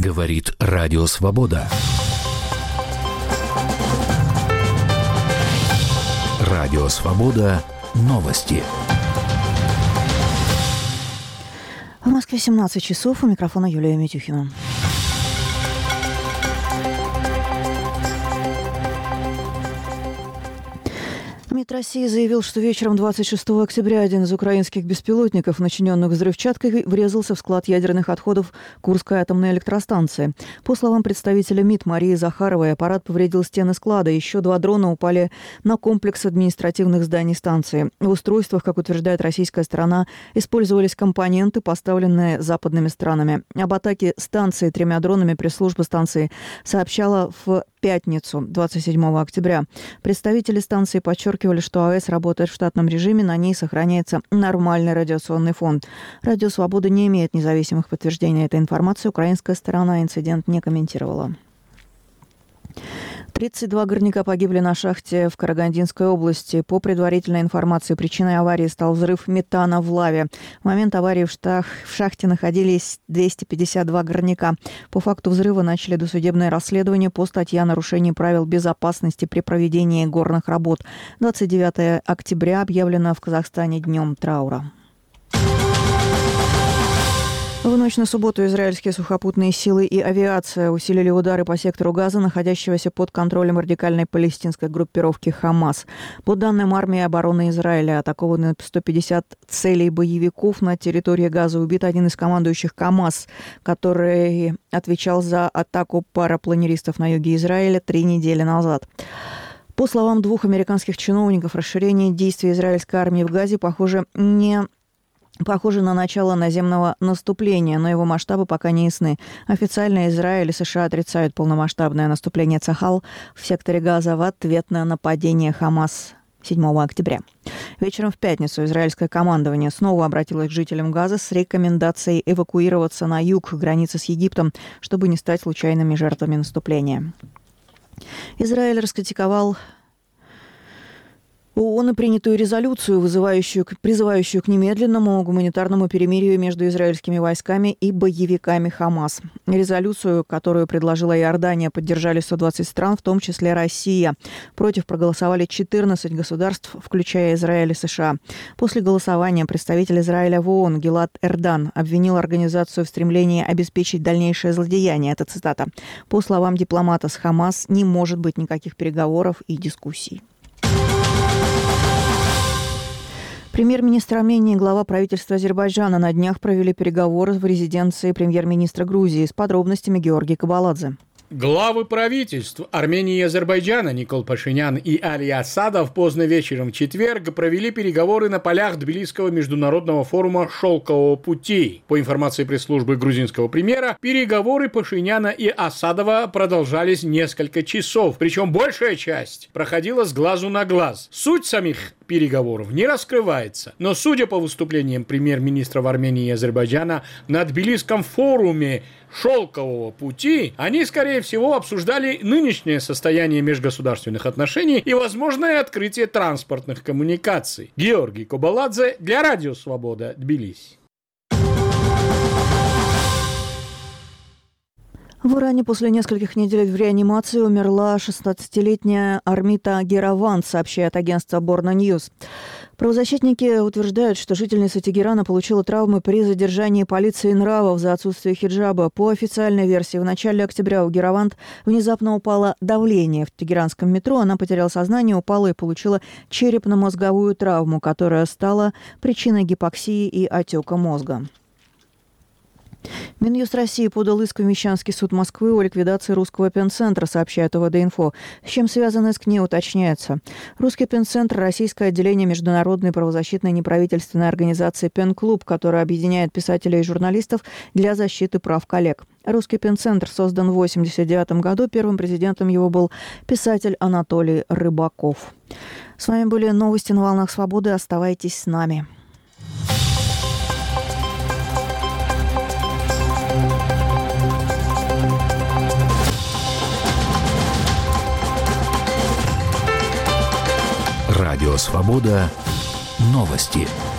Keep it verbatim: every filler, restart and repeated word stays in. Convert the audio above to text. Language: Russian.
Говорит Радио Свобода. Радио Свобода. Новости. В Москве семнадцать часов. У микрофона Юлия Митюхина. МИД России заявил, что вечером двадцать шестого октября один из украинских беспилотников, начиненных взрывчаткой, врезался в склад ядерных отходов Курской атомной электростанции. По словам представителя МИД Марии Захаровой, аппарат повредил стены склада. Еще два дрона упали на комплекс административных зданий станции. В устройствах, как утверждает российская сторона, использовались компоненты, поставленные западными странами. Об атаке станции тремя дронами пресс-служба станции сообщала в пятницу, двадцать седьмого октября. Представители станции подчеркивали, что АЭС работает в штатном режиме, на ней сохраняется нормальный радиационный фон. Радио «Свобода» не имеет независимых подтверждений этой информации. Украинская сторона инцидент не комментировала. тридцать два горняка погибли на шахте в Карагандинской области. По предварительной информации, причиной аварии стал взрыв метана в лаве. В момент аварии в, штах, в шахте находились двести пятьдесят два горняка. По факту взрыва начали досудебное расследование по статье о нарушении правил безопасности при проведении горных работ. двадцать девятого октября объявлено в Казахстане днем траура. В ночь на субботу израильские сухопутные силы и авиация усилили удары по сектору Газа, находящегося под контролем радикальной палестинской группировки «Хамас». По данным армии обороны Израиля, атакованы сто пятьдесят целей боевиков на территории Газа. Убит один из командующих КАМАЗ, который отвечал за атаку парапланеристов на юге Израиля три недели назад. По словам двух американских чиновников, расширение действий израильской армии в Газе, похоже, не... Похоже на начало наземного наступления, но его масштабы пока не ясны. Официально Израиль и США отрицают полномасштабное наступление Цахал в секторе Газа в ответ на нападение Хамас седьмого октября. Вечером в пятницу израильское командование снова обратилось к жителям Газа с рекомендацией эвакуироваться на юг, к границе с Египтом, чтобы не стать случайными жертвами наступления. Израиль раскритиковал ООН и принятую резолюцию, вызывающую, призывающую к немедленному гуманитарному перемирию между израильскими войсками и боевиками Хамас. Резолюцию, которую предложила Иордания, поддержали сто двадцать стран, в том числе Россия. Против проголосовали четырнадцать государств, включая Израиль и США. После голосования представитель Израиля в ООН Гилад Эрдан обвинил организацию в стремлении обеспечить дальнейшее злодеяние. Это цитата. По словам дипломата, с Хамас не может быть никаких переговоров и дискуссий. Премьер-министр Армении и глава правительства Азербайджана на днях провели переговоры в резиденции премьер-министра Грузии. С подробностями Георгий Кабаладзе. Главы правительств Армении и Азербайджана Никол Пашинян и Али Асадов поздно вечером в четверг провели переговоры на полях Тбилисского международного форума «Шелкового пути». По информации пресс-службы грузинского премьера, переговоры Пашиняна и Асадова продолжались несколько часов, причем большая часть проходила с глазу на глаз. Суть самих переговоров не раскрывается, но, судя по выступлениям премьер-министров Армении и Азербайджана на Тбилисском форуме «Шелкового пути», они, скорее всего, обсуждали нынешнее состояние межгосударственных отношений и возможное открытие транспортных коммуникаций. Георгий Кабаладзе для Радио Свобода, Тбилиси. В Иране после нескольких недель в реанимации умерла шестнадцатилетняя Армита Гераван, сообщает агентство Борна Ньюс. Правозащитники утверждают, что жительница Тегерана получила травмы при задержании полиции нравов за отсутствие хиджаба. По официальной версии, в начале октября у Гераван внезапно упало давление в тегеранском метро. Она потеряла сознание, упала и получила черепно-мозговую травму, которая стала причиной гипоксии и отека мозга. Минюст России подал иск в Мещанский суд Москвы о ликвидации русского пенцентра, сообщает ОВД-Инфо. С чем связан иск, не уточняется. Русский пенцентр – российское отделение международной правозащитной неправительственной организации «Пен-клуб», которая объединяет писателей и журналистов для защиты прав коллег. Русский пенцентр создан в восемьдесят девятом году. Первым президентом его был писатель Анатолий Рыбаков. С вами были новости на волнах свободы. Оставайтесь с нами. Радио Свобода. Новости.